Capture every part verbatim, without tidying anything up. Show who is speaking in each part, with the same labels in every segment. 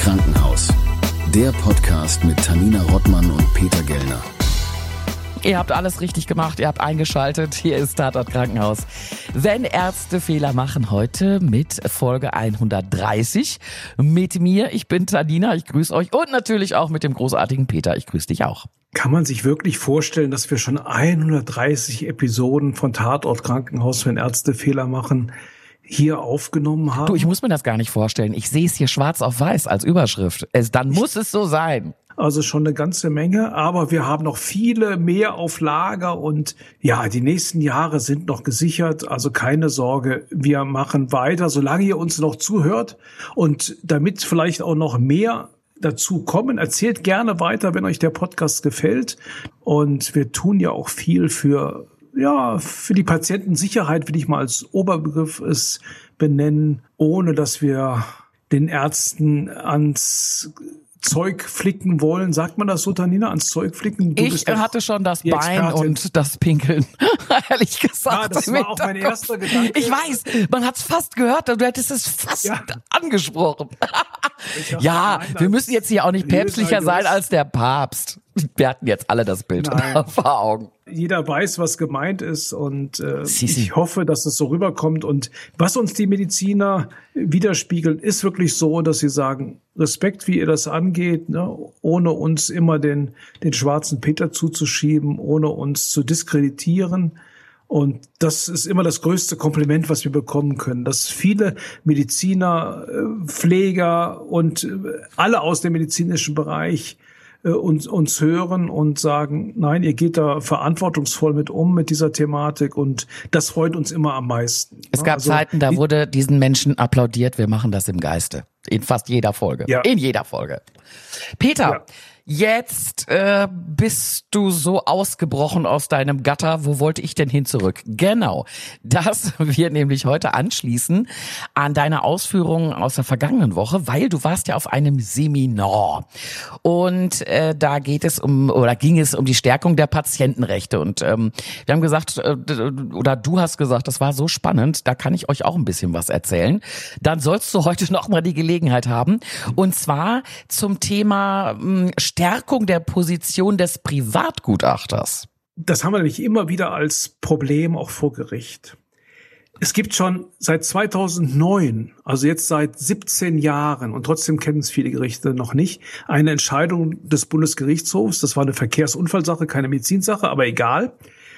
Speaker 1: Krankenhaus. Der Podcast mit Tanina Rottmann und Peter Gellner.
Speaker 2: Ihr habt alles richtig gemacht, ihr habt eingeschaltet. Hier ist Tatort Krankenhaus. Wenn Ärzte Fehler machen, heute mit Folge hundertdreißig. Mit mir, ich bin Tanina, ich grüße euch. Und natürlich auch mit dem großartigen Peter, ich grüße dich auch.
Speaker 3: Kann man sich wirklich vorstellen, dass wir schon hundertdreißig Episoden von Tatort Krankenhaus, wenn Ärzte Fehler machen, hier aufgenommen haben?
Speaker 2: Du, ich muss mir das gar nicht vorstellen. Ich sehe es hier schwarz auf weiß als Überschrift. Es, dann muss es so sein.
Speaker 3: Also schon eine ganze Menge, aber wir haben noch viele mehr auf Lager und ja, die nächsten Jahre sind noch gesichert, also keine Sorge, wir machen weiter, solange ihr uns noch zuhört und damit vielleicht auch noch mehr dazu kommen, erzählt gerne weiter, wenn euch der Podcast gefällt und wir tun ja auch viel für ja, für die Patientensicherheit, will ich mal als Oberbegriff es benennen, ohne dass wir den Ärzten ans Zeug flicken wollen. Sagt man das so, Tanina? Ans Zeug flicken? Du
Speaker 2: ich hatte schon das Bein und das Pinkeln. Ehrlich gesagt.
Speaker 3: Ja, das war auch mein erster Gedanke.
Speaker 2: Ich weiß, man hat es fast gehört, du hättest es fast ja. angesprochen. Ja, nein, wir müssen jetzt hier auch nicht päpstlicher sein als der Papst. Wir hatten jetzt alle das Bild nein. vor Augen.
Speaker 3: Jeder weiß, was gemeint ist und äh, ich hoffe, dass es so rüberkommt. Und was uns die Mediziner widerspiegeln, ist wirklich so, dass sie sagen, Respekt, wie ihr das angeht, ne, ohne uns immer den, den schwarzen Peter zuzuschieben, ohne uns zu diskreditieren. Und das ist immer das größte Kompliment, was wir bekommen können, dass viele Mediziner, Pfleger und alle aus dem medizinischen Bereich uns, uns hören und sagen, nein, ihr geht da verantwortungsvoll mit um, mit dieser Thematik und das freut uns immer am meisten.
Speaker 2: Es gab also, Zeiten, da wurde diesen Menschen applaudiert, wir machen das im Geiste. In fast jeder Folge.
Speaker 3: Ja.
Speaker 2: In jeder Folge. Peter, ja. Jetzt äh, bist du so ausgebrochen aus deinem Gatter. Wo wollte ich denn hin zurück? Genau, das wir nämlich heute anschließen an deine Ausführungen aus der vergangenen Woche, weil du warst ja auf einem Seminar und äh, da geht es um oder ging es um die Stärkung der Patientenrechte und ähm, wir haben gesagt äh, oder du hast gesagt, das war so spannend, da kann ich euch auch ein bisschen was erzählen. Dann sollst du heute noch mal die Gelegenheit haben und zwar zum Thema mh, Stärkung der Position des Privatgutachters.
Speaker 3: Das haben wir nämlich immer wieder als Problem auch vor Gericht. Es gibt schon seit zweitausendneun, also jetzt seit siebzehn Jahren, und trotzdem kennen es viele Gerichte noch nicht, eine Entscheidung des Bundesgerichtshofs, das war eine Verkehrsunfallsache, keine Medizinsache, aber egal.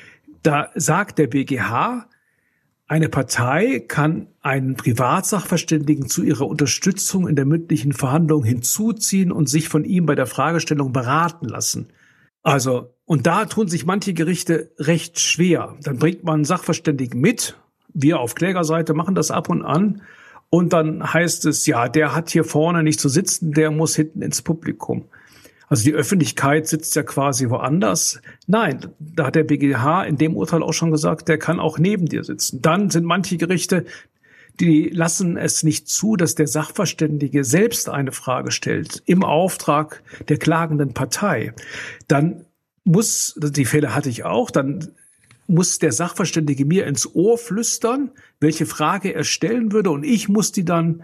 Speaker 3: Da sagt der B G H, eine Partei kann einen Privatsachverständigen zu ihrer Unterstützung in der mündlichen Verhandlung hinzuziehen und sich von ihm bei der Fragestellung beraten lassen. Also, und da tun sich manche Gerichte recht schwer. Dann bringt man einen Sachverständigen mit. Wir auf Klägerseite machen das ab und an. Und dann heißt es, ja, der hat hier vorne nicht zu sitzen, der muss hinten ins Publikum. Also die Öffentlichkeit sitzt ja quasi woanders. Nein, da hat der B G H in dem Urteil auch schon gesagt, der kann auch neben dir sitzen. Dann sind manche Gerichte, die lassen es nicht zu, dass der Sachverständige selbst eine Frage stellt im Auftrag der klagenden Partei. Dann muss, die Fälle hatte ich auch, dann muss der Sachverständige mir ins Ohr flüstern, welche Frage er stellen würde und ich muss die dann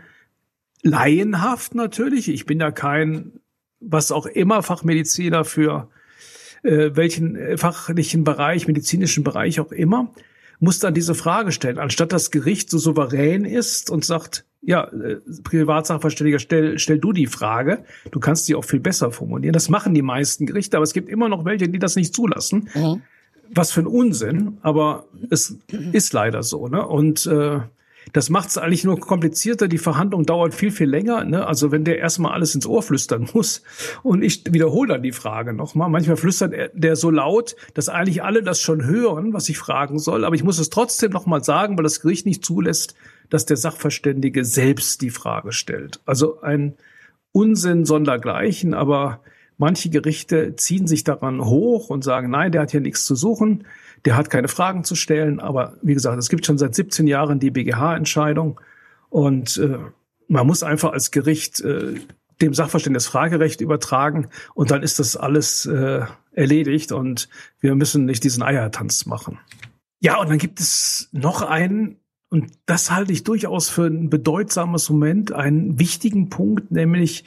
Speaker 3: laienhaft natürlich, ich bin ja kein was auch immer Fachmediziner für äh, welchen fachlichen Bereich, medizinischen Bereich auch immer, muss dann diese Frage stellen, anstatt das Gericht so souverän ist und sagt, ja, äh, Privatsachverständiger, stell, stell du die Frage, du kannst die auch viel besser formulieren. Das machen die meisten Gerichte, aber es gibt immer noch welche, die das nicht zulassen. Mhm. Was für ein Unsinn, aber es ist leider so, ne? Und äh, das macht es eigentlich nur komplizierter. Die Verhandlung dauert viel, viel länger. Ne? Also wenn der erstmal alles ins Ohr flüstern muss und ich wiederhole dann die Frage nochmal. Manchmal flüstert der so laut, dass eigentlich alle das schon hören, was ich fragen soll. Aber ich muss es trotzdem nochmal sagen, weil das Gericht nicht zulässt, dass der Sachverständige selbst die Frage stellt. Also ein Unsinn sondergleichen, aber manche Gerichte ziehen sich daran hoch und sagen, nein, der hat hier nichts zu suchen. Der hat keine Fragen zu stellen, aber wie gesagt, es gibt schon seit siebzehn Jahren die B G H-Entscheidung und äh, man muss einfach als Gericht äh, dem Sachverständigen das Fragerecht übertragen und dann ist das alles äh, erledigt und wir müssen nicht diesen Eiertanz machen. Ja, und dann gibt es noch einen, und das halte ich durchaus für ein bedeutsames Moment, einen wichtigen Punkt, nämlich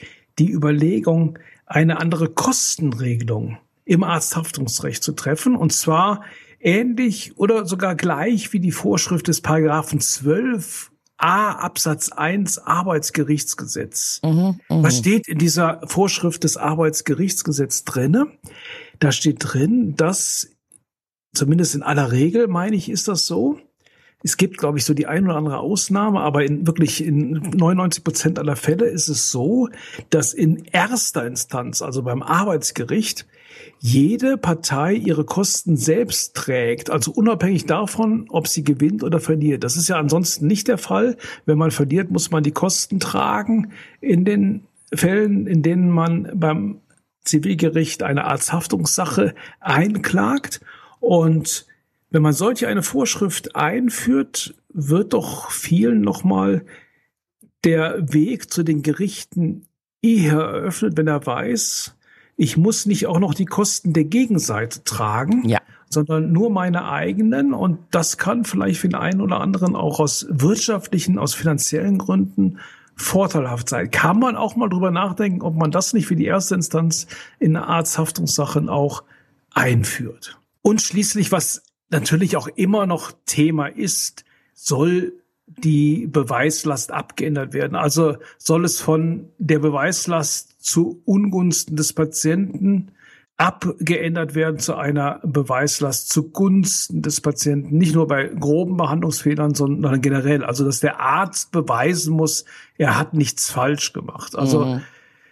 Speaker 3: die Überlegung, eine andere Kostenregelung im Arzthaftungsrecht zu treffen, und zwar ähnlich oder sogar gleich wie die Vorschrift des Paragraphen zwölf a Absatz eins Arbeitsgerichtsgesetz. Mhm, mh. Was steht in dieser Vorschrift des Arbeitsgerichtsgesetzes drinne? Da steht drin, dass, zumindest in aller Regel, meine ich, ist das so. Es gibt, glaube ich, so die ein oder andere Ausnahme, aber in wirklich in neunundneunzig Prozent aller Fälle ist es so, dass in erster Instanz, also beim Arbeitsgericht, jede Partei ihre Kosten selbst trägt, also unabhängig davon, ob sie gewinnt oder verliert. Das ist ja ansonsten nicht der Fall. Wenn man verliert, muss man die Kosten tragen. In den Fällen, in denen man beim Zivilgericht eine Arzthaftungssache einklagt. Und wenn man solch eine Vorschrift einführt, wird doch vielen nochmal der Weg zu den Gerichten eher eröffnet, wenn er weiß, ich muss nicht auch noch die Kosten der Gegenseite tragen, ja, sondern nur meine eigenen. Und das kann vielleicht für den einen oder anderen auch aus wirtschaftlichen, aus finanziellen Gründen vorteilhaft sein. Kann man auch mal drüber nachdenken, ob man das nicht für die erste Instanz in Arzthaftungssachen auch einführt. Und schließlich, was natürlich auch immer noch Thema ist, soll die Beweislast abgeändert werden. Also soll es von der Beweislast zu Ungunsten des Patienten abgeändert werden zu einer Beweislast zugunsten des Patienten. Nicht nur bei groben Behandlungsfehlern, sondern generell. Also dass der Arzt beweisen muss, er hat nichts falsch gemacht. Also mhm.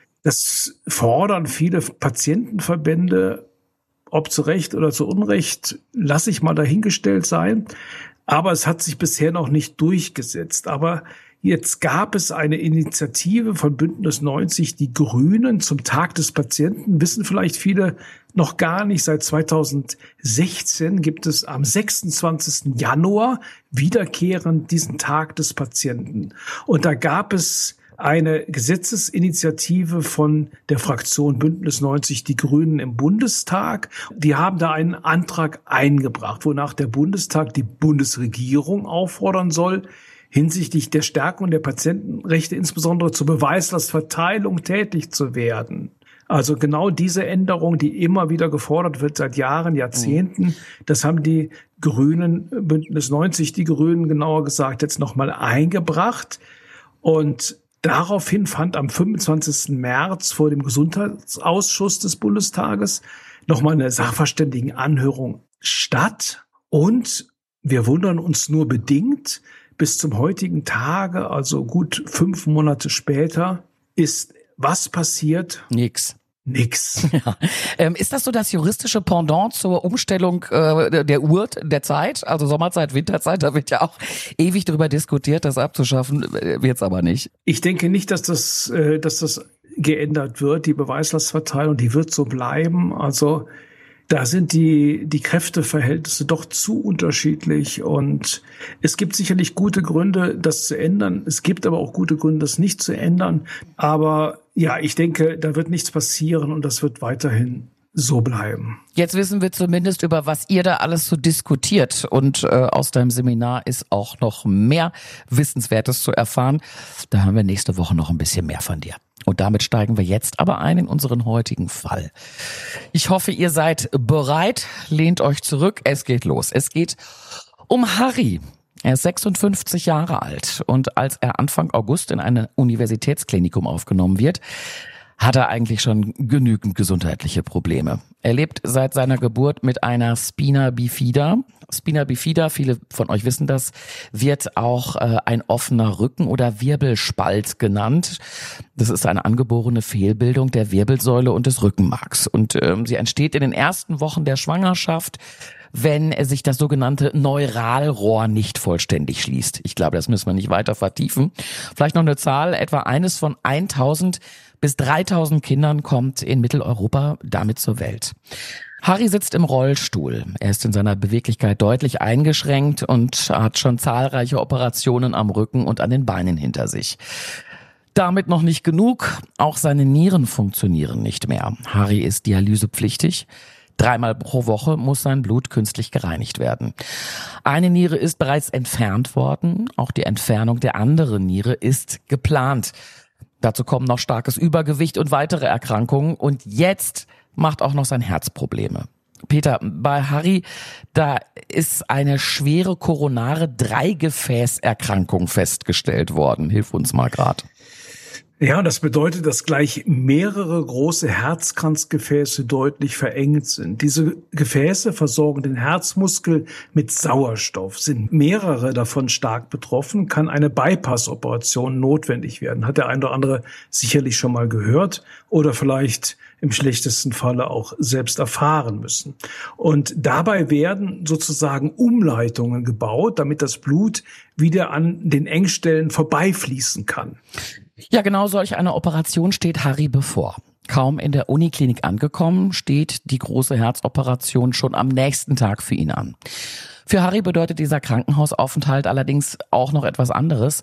Speaker 3: das fordern viele Patientenverbände, ob zu Recht oder zu Unrecht, lasse ich mal dahingestellt sein. Aber es hat sich bisher noch nicht durchgesetzt. Aber jetzt gab es eine Initiative von Bündnis neunzig, die Grünen, zum Tag des Patienten. Wissen vielleicht viele noch gar nicht. Seit zweitausendsechzehn gibt es am sechsundzwanzigsten Januar wiederkehrend diesen Tag des Patienten. Und da gab es eine Gesetzesinitiative von der Fraktion Bündnis neunzig, die Grünen im Bundestag. Die haben da einen Antrag eingebracht, wonach der Bundestag die Bundesregierung auffordern soll, hinsichtlich der Stärkung der Patientenrechte, insbesondere zur Beweislastverteilung tätig zu werden. Also genau diese Änderung, die immer wieder gefordert wird seit Jahren, Jahrzehnten, das haben die Grünen, Bündnis neunzig, die Grünen genauer gesagt, jetzt nochmal eingebracht. Und daraufhin fand am fünfundzwanzigsten März vor dem Gesundheitsausschuss des Bundestages nochmal eine Sachverständigenanhörung statt. Und wir wundern uns nur bedingt, bis zum heutigen Tage, also gut fünf Monate später, ist was passiert?
Speaker 2: Nix.
Speaker 3: Nix.
Speaker 2: Ja. Ähm, ist das so das juristische Pendant zur Umstellung äh, der Uhr der Zeit? Also Sommerzeit, Winterzeit, da wird ja auch ewig darüber diskutiert, das abzuschaffen, wird's aber nicht.
Speaker 3: Ich denke nicht, dass das, äh, dass das geändert wird, die Beweislastverteilung, die wird so bleiben. Also da sind die, die Kräfteverhältnisse doch zu unterschiedlich, und es gibt sicherlich gute Gründe, das zu ändern. Es gibt aber auch gute Gründe, das nicht zu ändern. Aber ja, ich denke, da wird nichts passieren und das wird weiterhin so bleiben.
Speaker 2: Jetzt wissen wir zumindest, über was ihr da alles so diskutiert, und äh, aus deinem Seminar ist auch noch mehr Wissenswertes zu erfahren. Da haben wir nächste Woche noch ein bisschen mehr von dir. Und damit steigen wir jetzt aber ein in unseren heutigen Fall. Ich hoffe, ihr seid bereit. Lehnt euch zurück. Es geht los. Es geht um Harry. Er ist sechsundfünfzig Jahre alt, und als er Anfang August in ein Universitätsklinikum aufgenommen wird, hat er eigentlich schon genügend gesundheitliche Probleme. Er lebt seit seiner Geburt mit einer Spina bifida. Spina bifida, viele von euch wissen das, wird auch äh, ein offener Rücken oder Wirbelspalt genannt. Das ist eine angeborene Fehlbildung der Wirbelsäule und des Rückenmarks. Und ähm, sie entsteht in den ersten Wochen der Schwangerschaft, wenn sich das sogenannte Neuralrohr nicht vollständig schließt. Ich glaube, das müssen wir nicht weiter vertiefen. Vielleicht noch eine Zahl, etwa eines von tausend bis dreitausend Kindern kommt in Mitteleuropa damit zur Welt. Harry sitzt im Rollstuhl. Er ist in seiner Beweglichkeit deutlich eingeschränkt und hat schon zahlreiche Operationen am Rücken und an den Beinen hinter sich. Damit noch nicht genug, auch seine Nieren funktionieren nicht mehr. Harry ist dialysepflichtig. Dreimal pro Woche muss sein Blut künstlich gereinigt werden. Eine Niere ist bereits entfernt worden. Auch die Entfernung der anderen Niere ist geplant. Dazu kommen noch starkes Übergewicht und weitere Erkrankungen. Und jetzt macht auch noch sein Herz Probleme. Peter, bei Harry, da ist eine schwere koronare Dreigefäßerkrankung festgestellt worden. Hilf uns mal grad.
Speaker 3: Ja, das bedeutet, dass gleich mehrere große Herzkranzgefäße deutlich verengt sind. Diese Gefäße versorgen den Herzmuskel mit Sauerstoff. Sind mehrere davon stark betroffen, kann eine Bypass-Operation notwendig werden. Hat der eine oder andere sicherlich schon mal gehört oder vielleicht im schlechtesten Falle auch selbst erfahren müssen. Und dabei werden sozusagen Umleitungen gebaut, damit das Blut wieder an den Engstellen vorbeifließen kann.
Speaker 2: Ja, genau solch eine Operation steht Harry bevor. Kaum in der Uniklinik angekommen, steht die große Herzoperation schon am nächsten Tag für ihn an. Für Harry bedeutet dieser Krankenhausaufenthalt allerdings auch noch etwas anderes,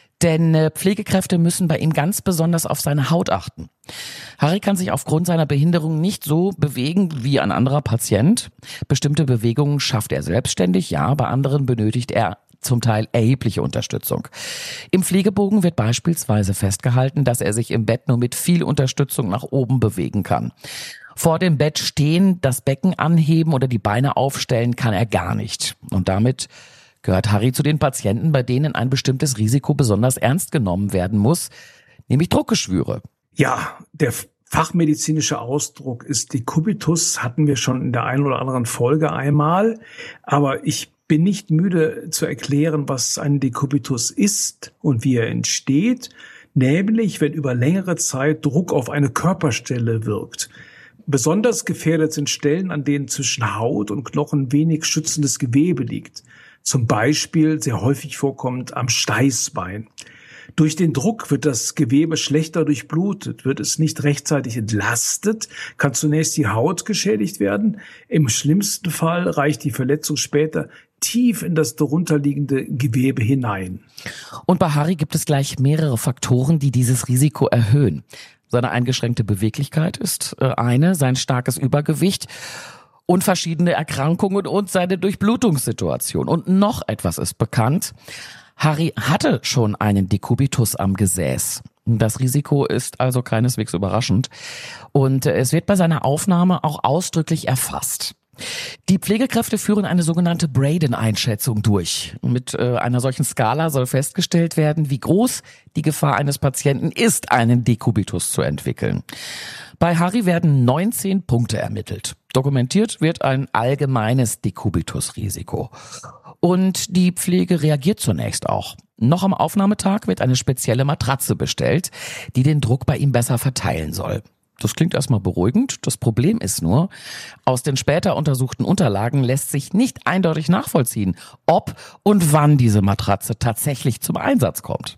Speaker 2: denn Pflegekräfte müssen bei ihm ganz besonders auf seine Haut achten. Harry kann sich aufgrund seiner Behinderung nicht so bewegen wie ein anderer Patient. Bestimmte Bewegungen schafft er selbstständig, ja, bei anderen benötigt er zum Teil erhebliche Unterstützung. Im Pflegebogen wird beispielsweise festgehalten, dass er sich im Bett nur mit viel Unterstützung nach oben bewegen kann. Vor dem Bett stehen, das Becken anheben oder die Beine aufstellen kann er gar nicht. Und damit gehört Harry zu den Patienten, bei denen ein bestimmtes Risiko besonders ernst genommen werden muss, nämlich Druckgeschwüre.
Speaker 3: Ja, der fachmedizinische Ausdruck ist Dekubitus, hatten wir schon in der einen oder anderen Folge einmal, aber ich bin nicht müde zu erklären, was ein Dekubitus ist und wie er entsteht, nämlich wenn über längere Zeit Druck auf eine Körperstelle wirkt. Besonders gefährdet sind Stellen, an denen zwischen Haut und Knochen wenig schützendes Gewebe liegt. Zum Beispiel sehr häufig vorkommt am Steißbein. Durch den Druck wird das Gewebe schlechter durchblutet, wird es nicht rechtzeitig entlastet, kann zunächst die Haut geschädigt werden. Im schlimmsten Fall reicht die Verletzung später tief in das darunterliegende Gewebe hinein.
Speaker 2: Und bei Harry gibt es gleich mehrere Faktoren, die dieses Risiko erhöhen. Seine eingeschränkte Beweglichkeit ist eine, sein starkes Übergewicht und verschiedene Erkrankungen und seine Durchblutungssituation. Und noch etwas ist bekannt. Harry hatte schon einen Dekubitus am Gesäß. Das Risiko ist also keineswegs überraschend. Und es wird bei seiner Aufnahme auch ausdrücklich erfasst. Die Pflegekräfte führen eine sogenannte Braden-Einschätzung durch. Mit äh, einer solchen Skala soll festgestellt werden, wie groß die Gefahr eines Patienten ist, einen Dekubitus zu entwickeln. Bei Harry werden neunzehn Punkte ermittelt. Dokumentiert wird ein allgemeines Dekubitus-Risiko. Und die Pflege reagiert zunächst auch. Noch am Aufnahmetag wird eine spezielle Matratze bestellt, die den Druck bei ihm besser verteilen soll. Das klingt erstmal beruhigend. Das Problem ist nur, aus den später untersuchten Unterlagen lässt sich nicht eindeutig nachvollziehen, ob und wann diese Matratze tatsächlich zum Einsatz kommt.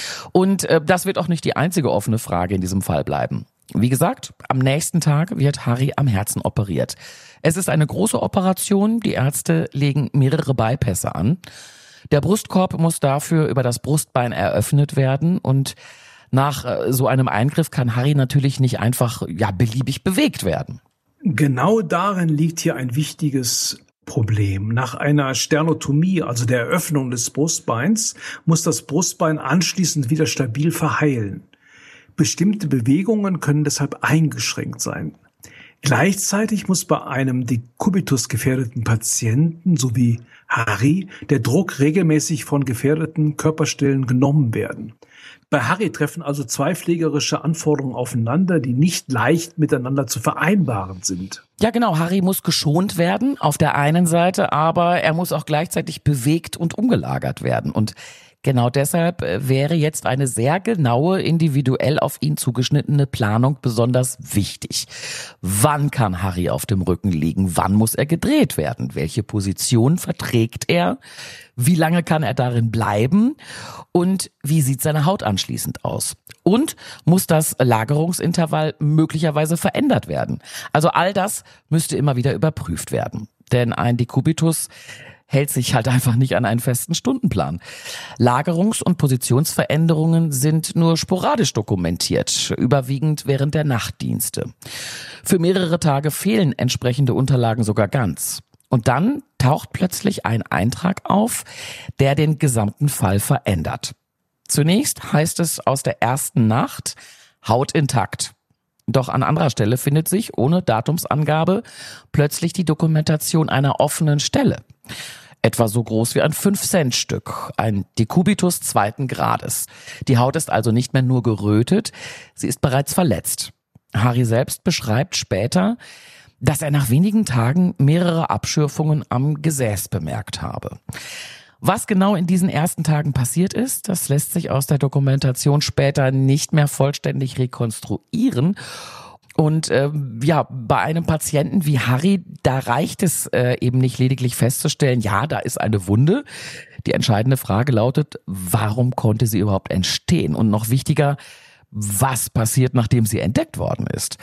Speaker 2: Und äh, das wird auch nicht die einzige offene Frage in diesem Fall bleiben. Wie gesagt, am nächsten Tag wird Harry am Herzen operiert. Es ist eine große Operation. Die Ärzte legen mehrere Bypässe an. Der Brustkorb muss dafür über das Brustbein eröffnet werden und nach so einem Eingriff kann Harry natürlich nicht einfach ja beliebig bewegt werden.
Speaker 3: Genau darin liegt hier ein wichtiges Problem. Nach einer Sternotomie, also der Eröffnung des Brustbeins, muss das Brustbein anschließend wieder stabil verheilen. Bestimmte Bewegungen können deshalb eingeschränkt sein. Gleichzeitig muss bei einem Dekubitus gefährdeten Patienten, so wie Harry, der Druck regelmäßig von gefährdeten Körperstellen genommen werden. Bei Harry treffen also zwei pflegerische Anforderungen aufeinander, die nicht leicht miteinander zu vereinbaren sind.
Speaker 2: Ja genau, Harry muss geschont werden auf der einen Seite, aber er muss auch gleichzeitig bewegt und umgelagert werden. Und genau deshalb wäre jetzt eine sehr genaue, individuell auf ihn zugeschnittene Planung besonders wichtig. Wann kann Harry auf dem Rücken liegen? Wann muss er gedreht werden? Welche Position verträgt er? Wie lange kann er darin bleiben? Und wie sieht seine Haut anschließend aus? Und muss das Lagerungsintervall möglicherweise verändert werden? Also all das müsste immer wieder überprüft werden. Denn ein Dekubitus hält sich halt einfach nicht an einen festen Stundenplan. Lagerungs- und Positionsveränderungen sind nur sporadisch dokumentiert, überwiegend während der Nachtdienste. Für mehrere Tage fehlen entsprechende Unterlagen sogar ganz. Und dann taucht plötzlich ein Eintrag auf, der den gesamten Fall verändert. Zunächst heißt es aus der ersten Nacht, Haut intakt. Doch an anderer Stelle findet sich, ohne Datumsangabe, plötzlich die Dokumentation einer offenen Stelle. Etwa so groß wie ein fünf Cent Stück, ein Dekubitus zweiten Grades. Die Haut ist also nicht mehr nur gerötet, sie ist bereits verletzt. Harry selbst beschreibt später, dass er nach wenigen Tagen mehrere Abschürfungen am Gesäß bemerkt habe. Was genau in diesen ersten Tagen passiert ist, das lässt sich aus der Dokumentation später nicht mehr vollständig rekonstruieren. Und äh, ja, bei einem Patienten wie Harry, da reicht es äh, eben nicht lediglich festzustellen, ja, da ist eine Wunde. Die entscheidende Frage lautet, warum konnte sie überhaupt entstehen? Und noch wichtiger, was passiert, nachdem sie entdeckt worden ist?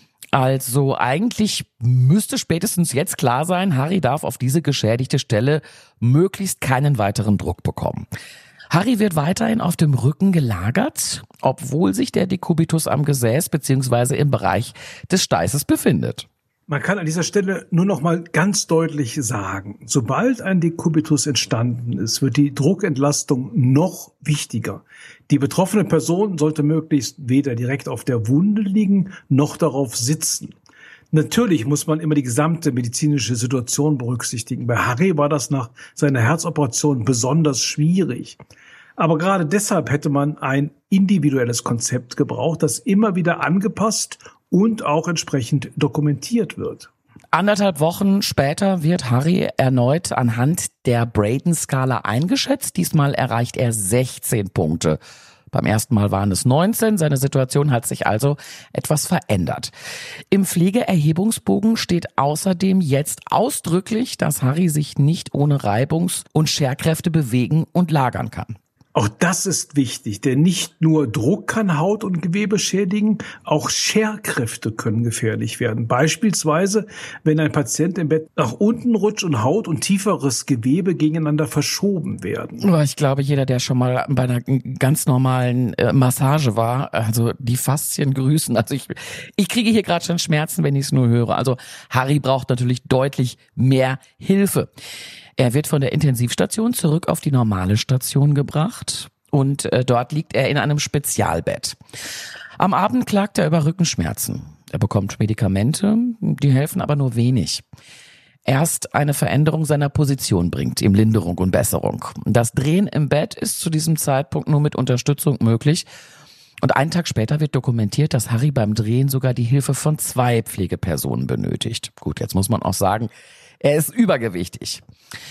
Speaker 2: Also eigentlich müsste spätestens jetzt klar sein, Harry darf auf diese geschädigte Stelle möglichst keinen weiteren Druck bekommen. Harry wird weiterhin auf dem Rücken gelagert, obwohl sich der Dekubitus am Gesäß bzw. im Bereich des Steißes befindet.
Speaker 3: Man kann an dieser Stelle nur noch mal ganz deutlich sagen, sobald ein Dekubitus entstanden ist, wird die Druckentlastung noch wichtiger. Die betroffene Person sollte möglichst weder direkt auf der Wunde liegen, noch darauf sitzen. Natürlich muss man immer die gesamte medizinische Situation berücksichtigen. Bei Harry war das nach seiner Herzoperation besonders schwierig. Aber gerade deshalb hätte man ein individuelles Konzept gebraucht, das immer wieder angepasst und auch entsprechend dokumentiert wird.
Speaker 2: Anderthalb Wochen später wird Harry erneut anhand der Braden-Skala eingeschätzt. Diesmal erreicht er sechzehn Punkte. Beim ersten Mal waren es neunzehn. Seine Situation hat sich also etwas verändert. Im Pflegeerhebungsbogen steht außerdem jetzt ausdrücklich, dass Harry sich nicht ohne Reibungs- und Scherkräfte bewegen und lagern kann.
Speaker 3: Auch das ist wichtig, denn nicht nur Druck kann Haut und Gewebe schädigen, auch Scherkräfte können gefährlich werden. Beispielsweise, wenn ein Patient im Bett nach unten rutscht und Haut und tieferes Gewebe gegeneinander verschoben werden.
Speaker 2: Ich glaube, jeder, der schon mal bei einer ganz normalen äh, Massage war, also die Faszien grüßen. Also ich, ich kriege hier gerade schon Schmerzen, wenn ich es nur höre. Also Harry braucht natürlich deutlich mehr Hilfe. Er wird von der Intensivstation zurück auf die normale Station gebracht und äh, dort liegt er in einem Spezialbett. Am Abend klagt er über Rückenschmerzen. Er bekommt Medikamente, die helfen aber nur wenig. Erst eine Veränderung seiner Position bringt ihm Linderung und Besserung. Das Drehen im Bett ist zu diesem Zeitpunkt nur mit Unterstützung möglich. Und einen Tag später wird dokumentiert, dass Harry beim Drehen sogar die Hilfe von zwei Pflegepersonen benötigt. Gut, jetzt muss man auch sagen, er ist übergewichtig.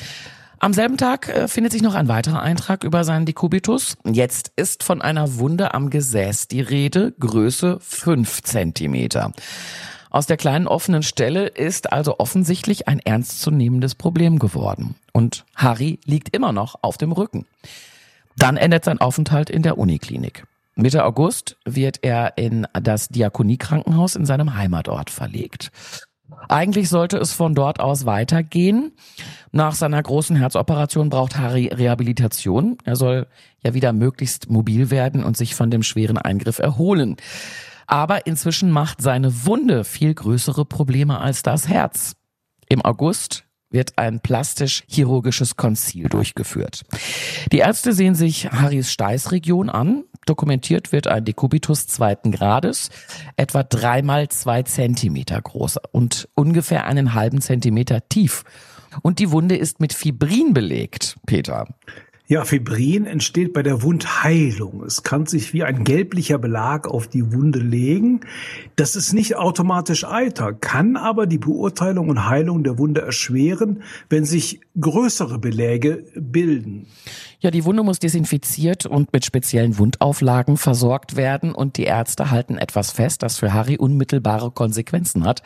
Speaker 2: Am selben Tag äh, findet sich noch ein weiterer Eintrag über seinen Dekubitus. Jetzt ist von einer Wunde am Gesäß die Rede, Größe fünf Zentimeter. Aus der kleinen offenen Stelle ist also offensichtlich ein ernstzunehmendes Problem geworden. Und Harry liegt immer noch auf dem Rücken. Dann endet sein Aufenthalt in der Uniklinik. Mitte August wird er in das Diakoniekrankenhaus in seinem Heimatort verlegt. Eigentlich sollte es von dort aus weitergehen. Nach seiner großen Herzoperation braucht Harry Rehabilitation. Er soll ja wieder möglichst mobil werden und sich von dem schweren Eingriff erholen. Aber inzwischen macht seine Wunde viel größere Probleme als das Herz. Im August wird ein plastisch-chirurgisches Konzil durchgeführt. Die Ärzte sehen sich Harrys Steißregion an. Dokumentiert wird ein Dekubitus zweiten Grades, etwa dreimal zwei Zentimeter groß und ungefähr einen halben Zentimeter tief. Und die Wunde ist mit Fibrin belegt, Peter.
Speaker 3: Ja, Fibrin entsteht bei der Wundheilung. Es kann sich wie ein gelblicher Belag auf die Wunde legen. Das ist nicht automatisch Eiter, kann aber die Beurteilung und Heilung der Wunde erschweren, wenn sich größere Beläge bilden.
Speaker 2: Ja, die Wunde muss desinfiziert und mit speziellen Wundauflagen versorgt werden und die Ärzte halten etwas fest, das für Harry unmittelbare Konsequenzen hat.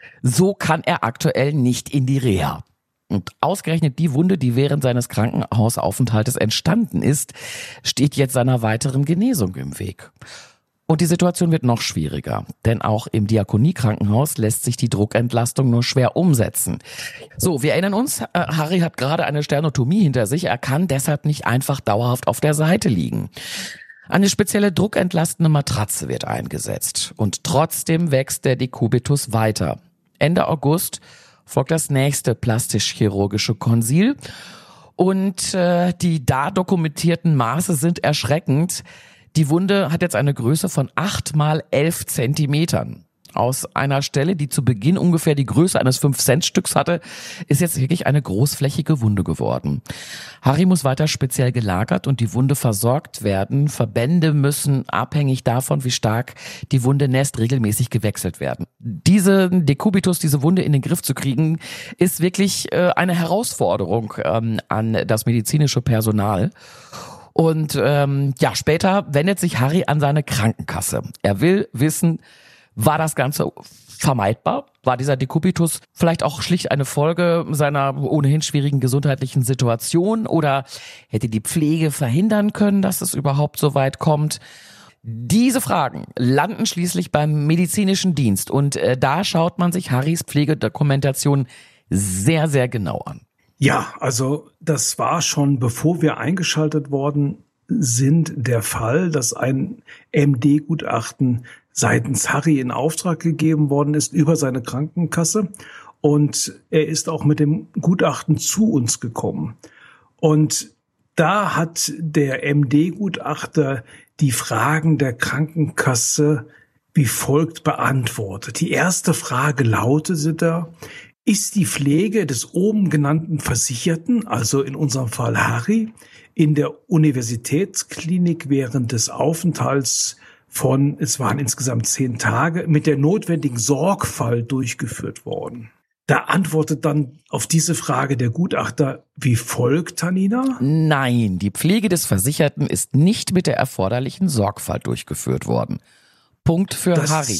Speaker 2: So kann er aktuell nicht in die Reha. Und ausgerechnet die Wunde, die während seines Krankenhausaufenthaltes entstanden ist, steht jetzt seiner weiteren Genesung im Weg. Und die Situation wird noch schwieriger, denn auch im Diakoniekrankenhaus lässt sich die Druckentlastung nur schwer umsetzen. So, wir erinnern uns, Harry hat gerade eine Sternotomie hinter sich, er kann deshalb nicht einfach dauerhaft auf der Seite liegen. Eine spezielle druckentlastende Matratze wird eingesetzt und trotzdem wächst der Dekubitus weiter. Ende August folgt das nächste plastisch-chirurgische Konzil Und äh, die da dokumentierten Maße sind erschreckend. Die Wunde hat jetzt eine Größe von acht mal elf Zentimetern. Aus einer Stelle, die zu Beginn ungefähr die Größe eines fünf-Cent-Stücks hatte, ist jetzt wirklich eine großflächige Wunde geworden. Harry muss weiter speziell gelagert und die Wunde versorgt werden. Verbände müssen, abhängig davon, wie stark die Wunde nässt, regelmäßig gewechselt werden. Diese Dekubitus, diese Wunde in den Griff zu kriegen, ist wirklich äh, eine Herausforderung ähm, an das medizinische Personal. Und ähm, ja, später wendet sich Harry an seine Krankenkasse. Er will wissen, war das Ganze vermeidbar? War dieser Dekubitus vielleicht auch schlicht eine Folge seiner ohnehin schwierigen gesundheitlichen Situation? Oder hätte die Pflege verhindern können, dass es überhaupt so weit kommt? Diese Fragen landen schließlich beim medizinischen Dienst. Und äh, da schaut man sich Harrys Pflegedokumentation sehr, sehr genau an.
Speaker 3: Ja, also das war schon, bevor wir eingeschaltet worden sind, der Fall, dass ein M D-Gutachten seitens Harry in Auftrag gegeben worden ist über seine Krankenkasse. Und er ist auch mit dem Gutachten zu uns gekommen. Und da hat der M D-Gutachter die Fragen der Krankenkasse wie folgt beantwortet. Die erste Frage lautete da: Ist die Pflege des oben genannten Versicherten, also in unserem Fall Harry, in der Universitätsklinik während des Aufenthalts von, es waren insgesamt zehn Tage, mit der notwendigen Sorgfalt durchgeführt worden? Da antwortet dann auf diese Frage der Gutachter wie folgt, Tanina?
Speaker 2: Nein, die Pflege des Versicherten ist nicht mit der erforderlichen Sorgfalt durchgeführt worden. Punkt für
Speaker 3: das,
Speaker 2: Harry.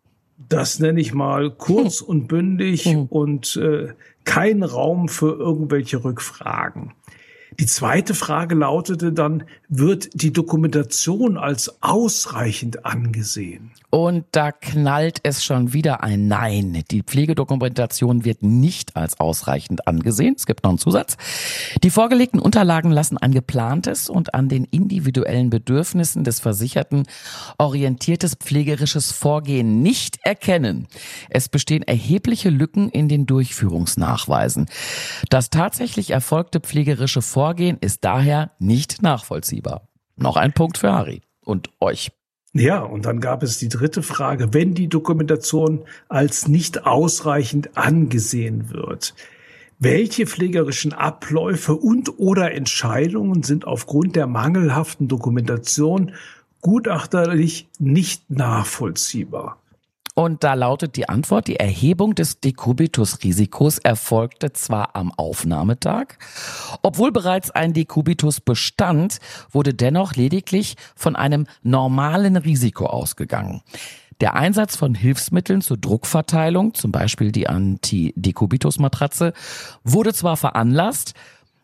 Speaker 3: Das nenne ich mal kurz hm. und bündig hm. und äh, kein Raum für irgendwelche Rückfragen. Die zweite Frage lautete dann: Wird die Dokumentation als ausreichend angesehen?
Speaker 2: Und da knallt es schon wieder ein Nein. Die Pflegedokumentation wird nicht als ausreichend angesehen. Es gibt noch einen Zusatz. Die vorgelegten Unterlagen lassen ein geplantes und an den individuellen Bedürfnissen des Versicherten orientiertes pflegerisches Vorgehen nicht erkennen. Es bestehen erhebliche Lücken in den Durchführungsnachweisen. Das tatsächlich erfolgte pflegerische Vorgehen ist daher nicht nachvollziehbar. Noch ein Punkt für Harry und euch.
Speaker 3: Ja, und dann gab es die dritte Frage: Wenn die Dokumentation als nicht ausreichend angesehen wird, welche pflegerischen Abläufe und oder Entscheidungen sind aufgrund der mangelhaften Dokumentation gutachterlich nicht nachvollziehbar?
Speaker 2: Und da lautet die Antwort: Die Erhebung des Dekubitus-Risikos erfolgte zwar am Aufnahmetag, obwohl bereits ein Dekubitus bestand, wurde dennoch lediglich von einem normalen Risiko ausgegangen. Der Einsatz von Hilfsmitteln zur Druckverteilung, zum Beispiel die Anti-Dekubitus-Matratze, wurde zwar veranlasst.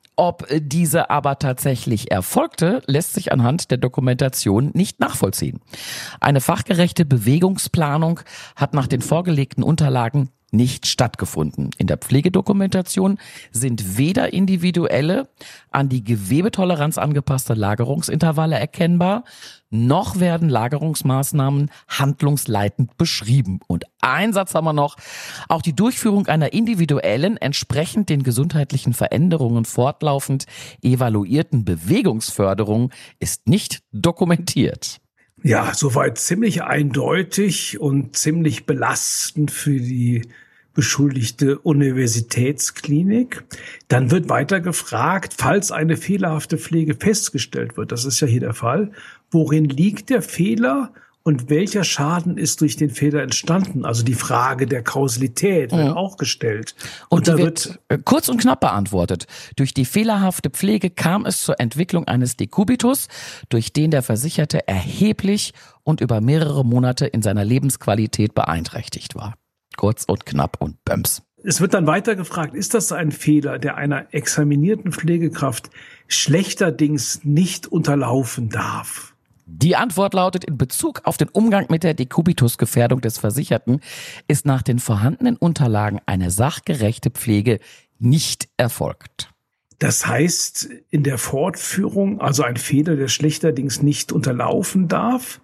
Speaker 2: Ob diese aber tatsächlich erfolgte, lässt sich anhand der Dokumentation nicht nachvollziehen. Eine fachgerechte Bewegungsplanung hat nach den vorgelegten Unterlagen nicht stattgefunden. In der Pflegedokumentation sind weder individuelle, an die Gewebetoleranz angepasste Lagerungsintervalle erkennbar, noch werden Lagerungsmaßnahmen handlungsleitend beschrieben. Und ein Satz haben wir noch: Auch die Durchführung einer individuellen, entsprechend den gesundheitlichen Veränderungen fortlaufend evaluierten Bewegungsförderung ist nicht dokumentiert.
Speaker 3: Ja, soweit ziemlich eindeutig und ziemlich belastend für die beschuldigte Universitätsklinik. Dann wird weiter gefragt, falls eine fehlerhafte Pflege festgestellt wird, das ist ja hier der Fall, worin liegt der Fehler und welcher Schaden ist durch den Fehler entstanden? Also die Frage der Kausalität wird mhm. auch gestellt.
Speaker 2: Und, und da wird, wird kurz und knapp beantwortet: Durch die fehlerhafte Pflege kam es zur Entwicklung eines Dekubitus, durch den der Versicherte erheblich und über mehrere Monate in seiner Lebensqualität beeinträchtigt war. Kurz und knapp und böms.
Speaker 3: Es wird dann weiter gefragt: Ist das ein Fehler, der einer examinierten Pflegekraft schlechterdings nicht unterlaufen darf?
Speaker 2: Die Antwort lautet: In Bezug auf den Umgang mit der Dekubitus-Gefährdung des Versicherten ist nach den vorhandenen Unterlagen eine sachgerechte Pflege nicht erfolgt.
Speaker 3: Das heißt, in der Fortführung, also ein Fehler, der schlechterdings nicht unterlaufen darf,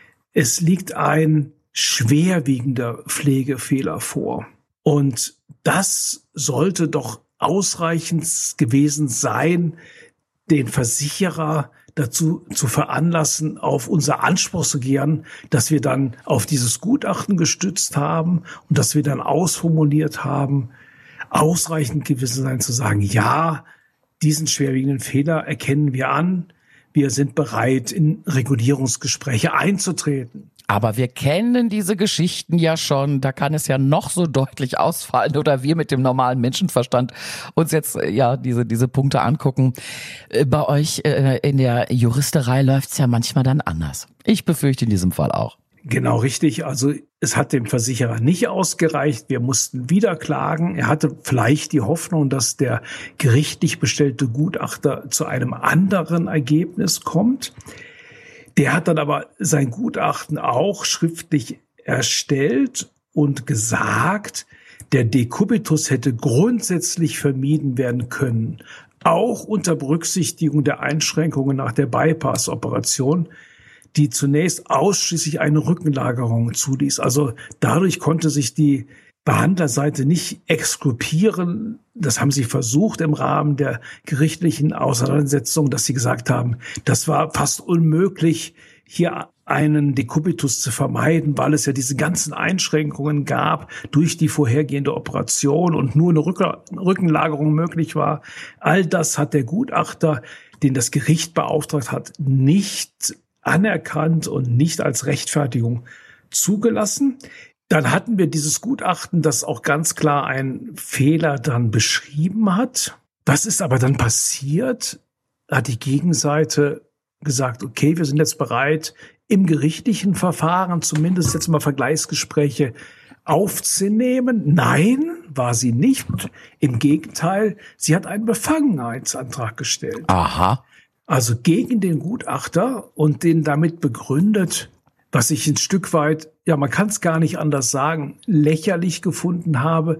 Speaker 3: es liegt ein schwerwiegender Pflegefehler vor. Und das sollte doch ausreichend gewesen sein, den Versicherer dazu zu veranlassen, auf unser Anspruchsbegehren, dass wir dann auf dieses Gutachten gestützt haben und dass wir dann ausformuliert haben, ausreichend gewesen sein zu sagen, ja, diesen schwerwiegenden Fehler erkennen wir an, wir sind bereit, in Regulierungsgespräche einzutreten.
Speaker 2: Aber wir kennen diese Geschichten ja schon, da kann es ja noch so deutlich ausfallen oder wir mit dem normalen Menschenverstand uns jetzt ja diese diese Punkte angucken. Bei euch äh, in der Juristerei läuft's ja manchmal dann anders. Ich befürchte in diesem Fall auch.
Speaker 3: Genau richtig. Also es hat dem Versicherer nicht ausgereicht. Wir mussten wieder klagen. Er hatte vielleicht die Hoffnung, dass der gerichtlich bestellte Gutachter zu einem anderen Ergebnis kommt. Der hat dann aber sein Gutachten auch schriftlich erstellt und gesagt, der Dekubitus hätte grundsätzlich vermieden werden können, auch unter Berücksichtigung der Einschränkungen nach der Bypass-Operation, die zunächst ausschließlich eine Rückenlagerung zuließ. Also dadurch konnte sich die Behandlerseite nicht exkulpieren. Das haben sie versucht im Rahmen der gerichtlichen Auseinandersetzung, dass sie gesagt haben, das war fast unmöglich, hier einen Dekubitus zu vermeiden, weil es ja diese ganzen Einschränkungen gab durch die vorhergehende Operation und nur eine Rückenlagerung möglich war. All das hat der Gutachter, den das Gericht beauftragt hat, nicht anerkannt und nicht als Rechtfertigung zugelassen. Dann hatten wir dieses Gutachten, das auch ganz klar einen Fehler dann beschrieben hat. Was ist aber dann passiert? Hat die Gegenseite gesagt, okay, wir sind jetzt bereit, im gerichtlichen Verfahren zumindest jetzt mal Vergleichsgespräche aufzunehmen. Nein, war sie nicht. Im Gegenteil, sie hat einen Befangenheitsantrag gestellt.
Speaker 2: Aha.
Speaker 3: Also gegen den Gutachter und den damit begründet, was ich ein Stück weit, ja, man kann es gar nicht anders sagen, lächerlich gefunden habe,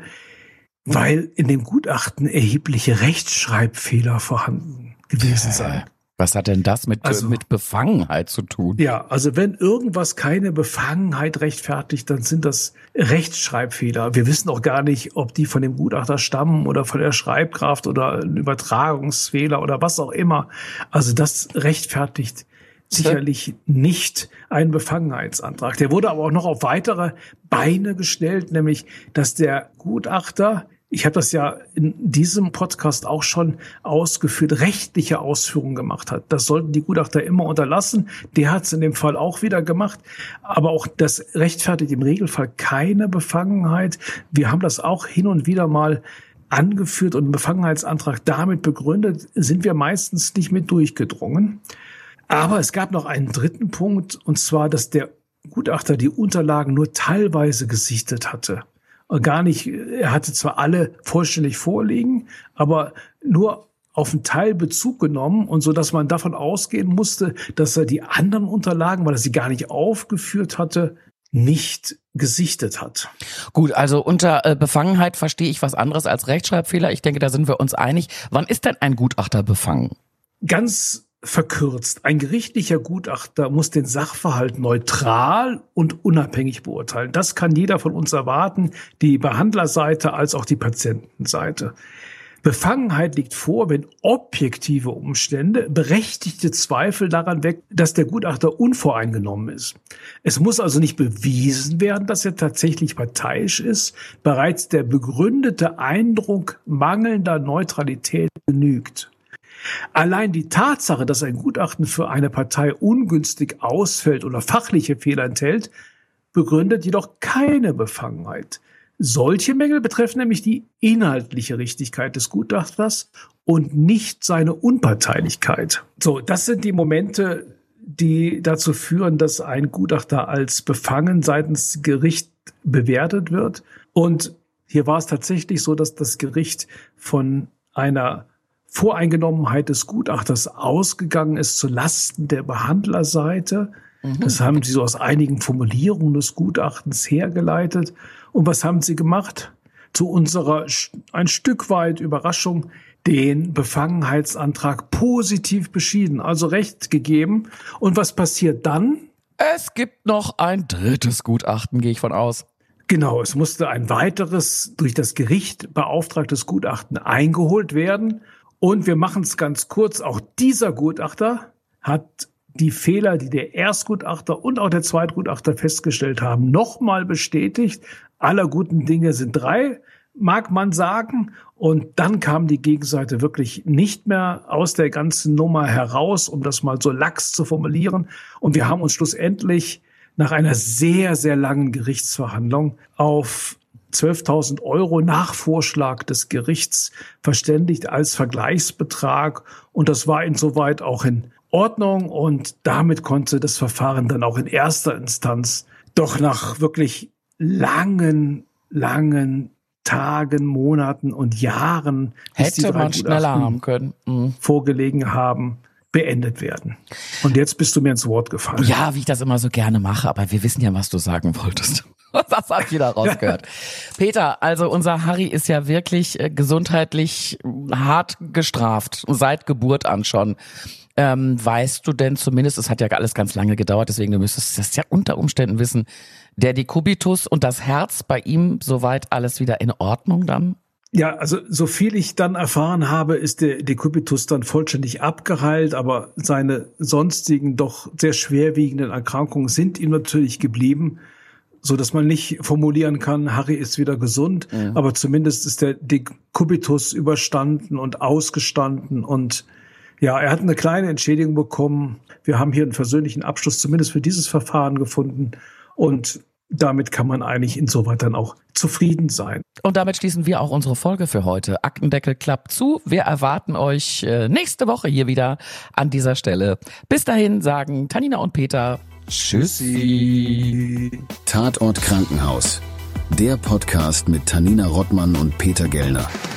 Speaker 3: weil in dem Gutachten erhebliche Rechtschreibfehler vorhanden gewesen seien.
Speaker 2: Was hat denn das mit,
Speaker 3: also,
Speaker 2: mit Befangenheit zu tun?
Speaker 3: Ja, also wenn irgendwas keine Befangenheit rechtfertigt, dann sind das Rechtschreibfehler. Wir wissen auch gar nicht, ob die von dem Gutachter stammen oder von der Schreibkraft oder ein Übertragungsfehler oder was auch immer. Also das rechtfertigt sicherlich nicht einen Befangenheitsantrag. Der wurde aber auch noch auf weitere Beine gestellt, nämlich, dass der Gutachter, ich habe das ja in diesem Podcast auch schon ausgeführt, rechtliche Ausführungen gemacht hat. Das sollten die Gutachter immer unterlassen. Der hat es in dem Fall auch wieder gemacht. Aber auch das rechtfertigt im Regelfall keine Befangenheit. Wir haben das auch hin und wieder mal angeführt und einen Befangenheitsantrag damit begründet, sind wir meistens nicht mit durchgedrungen. Aber es gab noch einen dritten Punkt, und zwar, dass der Gutachter die Unterlagen nur teilweise gesichtet hatte. Gar nicht, er hatte zwar alle vollständig vorliegen, aber nur auf einen Teil Bezug genommen und so, dass man davon ausgehen musste, dass er die anderen Unterlagen, weil er sie gar nicht aufgeführt hatte, nicht gesichtet hat.
Speaker 2: Gut, also unter äh, Befangenheit verstehe ich was anderes als Rechtschreibfehler. Ich denke, da sind wir uns einig. Wann ist denn ein Gutachter befangen?
Speaker 3: Ganz verkürzt. Ein gerichtlicher Gutachter muss den Sachverhalt neutral und unabhängig beurteilen. Das kann jeder von uns erwarten, die Behandlerseite als auch die Patientenseite. Befangenheit liegt vor, wenn objektive Umstände berechtigte Zweifel daran wecken, dass der Gutachter unvoreingenommen ist. Es muss also nicht bewiesen werden, dass er tatsächlich parteiisch ist. Bereits der begründete Eindruck mangelnder Neutralität genügt. Allein die Tatsache, dass ein Gutachten für eine Partei ungünstig ausfällt oder fachliche Fehler enthält, begründet jedoch keine Befangenheit. Solche Mängel betreffen nämlich die inhaltliche Richtigkeit des Gutachters und nicht seine Unparteilichkeit. So, das sind die Momente, die dazu führen, dass ein Gutachter als befangen seitens Gericht bewertet wird. Und hier war es tatsächlich so, dass das Gericht von einer Voreingenommenheit des Gutachters ausgegangen ist zu Lasten der Behandlerseite. Mhm. Das haben sie so aus einigen Formulierungen des Gutachtens hergeleitet. Und was haben sie gemacht? Zu unserer ein Stück weit Überraschung den Befangenheitsantrag positiv beschieden, also Recht gegeben. Und was passiert dann?
Speaker 2: Es gibt noch ein drittes Gutachten, gehe ich von aus.
Speaker 3: Genau, es musste ein weiteres durch das Gericht beauftragtes Gutachten eingeholt werden. Und wir machen es ganz kurz, auch dieser Gutachter hat die Fehler, die der Erstgutachter und auch der Zweitgutachter festgestellt haben, nochmal bestätigt. Aller guten Dinge sind drei, mag man sagen. Und dann kam die Gegenseite wirklich nicht mehr aus der ganzen Nummer heraus, um das mal so lax zu formulieren. Und wir haben uns schlussendlich nach einer sehr, sehr langen Gerichtsverhandlung auf zwölftausend Euro nach Vorschlag des Gerichts verständigt als Vergleichsbetrag. Und das war insoweit auch in Ordnung. Und damit konnte das Verfahren dann auch in erster Instanz doch nach wirklich langen, langen Tagen, Monaten und Jahren,
Speaker 2: hätte man schneller haben können, mhm.
Speaker 3: vorgelegen haben, beendet werden. Und jetzt bist du mir ins Wort gefallen.
Speaker 2: Ja, wie ich das immer so gerne mache, aber wir wissen ja, was du sagen wolltest. Das hat jeder rausgehört. Peter, also unser Harry ist ja wirklich äh, gesundheitlich hart gestraft, seit Geburt an schon. Ähm, weißt du denn zumindest, es hat ja alles ganz lange gedauert, deswegen du müsstest das ja unter Umständen wissen, der Dekubitus und das Herz bei ihm soweit alles wieder in Ordnung dann?
Speaker 3: Ja, also so viel ich dann erfahren habe, ist der Dekubitus dann vollständig abgeheilt, aber seine sonstigen doch sehr schwerwiegenden Erkrankungen sind ihm natürlich geblieben, so dass man nicht formulieren kann, Harry ist wieder gesund, ja. Aber zumindest ist der Dekubitus überstanden und ausgestanden und ja, er hat eine kleine Entschädigung bekommen. Wir haben hier einen versöhnlichen Abschluss zumindest für dieses Verfahren gefunden und damit kann man eigentlich insoweit dann auch zufrieden sein.
Speaker 2: Und damit schließen wir auch unsere Folge für heute. Aktendeckel klappt zu. Wir erwarten euch nächste Woche hier wieder an dieser Stelle. Bis dahin sagen Tanina und Peter Tschüssi.
Speaker 1: Tatort Krankenhaus. Der Podcast mit Tanina Rottmann und Peter Gellner.